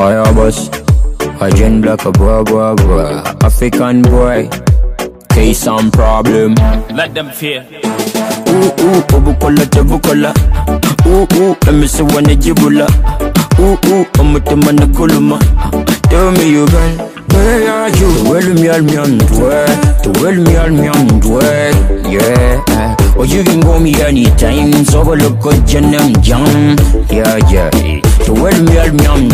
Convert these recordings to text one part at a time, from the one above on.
Fire boss, a gen black, a boy, boy, boy. African boy, case some problem. Let them fear. Obukola, tebukola. Let me see when the jibula. Omutima na kuluma. Tell me you girl, where are you? Well me all me on yeah. Or you can go me anytime, so go look good janam jam. Yeah. To well me all me on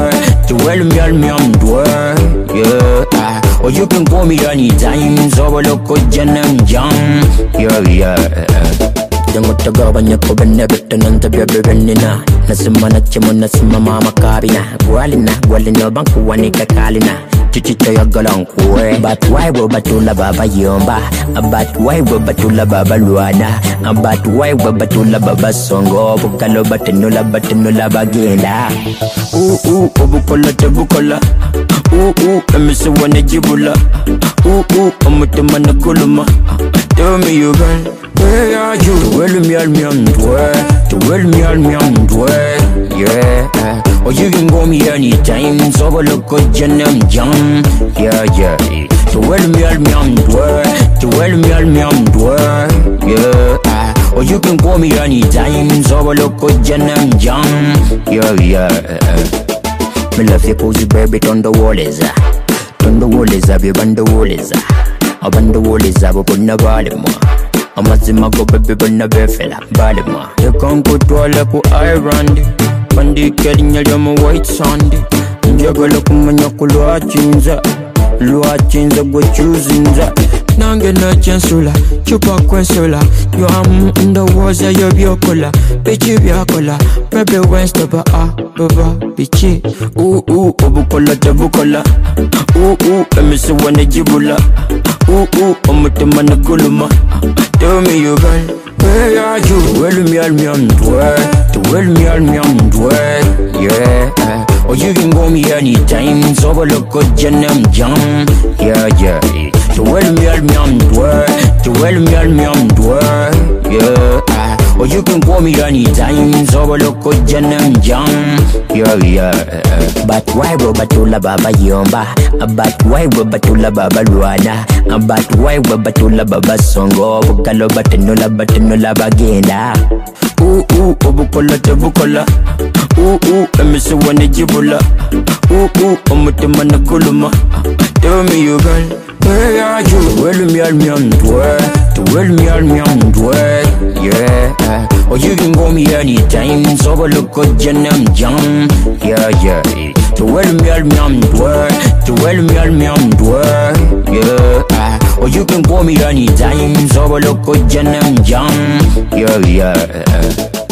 yeah. Or you can go me anytime, so go look good janam jam. Yeah. Jango tagawa nyako benne betta nanta bebe bennina. Nasima nachimo nasima mama kabina. Gwalina banku wanika kalina. Chichito ya galankwe. But why wo batula baba yomba? But why wo batula baba luana? But why wo batula baba songo? Bukalo batenula bagenda. Obukola tebukola. Let me see when the jibula. Omutima na kuluma. Tell me you girl, where are you? To well me all yeah. Or you can go me anytime, so go look good janam jam. Yeah. To well me all yeah. Or you can go me anytime, so go look good janam jam. Yeah. Me love your cozy baby, turn the wall is up, you band the wall is up. I band the wall is up, but no balima. Amazima go baby, but no befella, balima. You can't go to a level iron. Bandi getting your white sandy. Njagala kumanya kulwa chinza go choosing that. Nange na chansula, chupa kwensula. You am in the walls of your biocola. Pichi biocola, maybe Wednesday ba baba pichi. Obukola tebukola. Let me see when the jibula. Omutima na kuluma. Tell me you girl, where are you? Well me all yeah. Or you can go me anytime, so go look good janam jam. Yeah. To well me all yeah. Or you can call me anytime, so go look good janam jam. Yeah. But why wo batula baba yomba? But why wo batula baba luana? But why wo batula baba songo? Bukalo batenula bagenda. Obukola tebukola. Let me see when the jibula. Omutima na kuluma. Tell me you girl, where are you? Well me all yeah. Or you can go me anytime, so go look good janam jam. Yeah. To well me all yeah. Or you can go me anytime, so go look good janam jam. Yeah.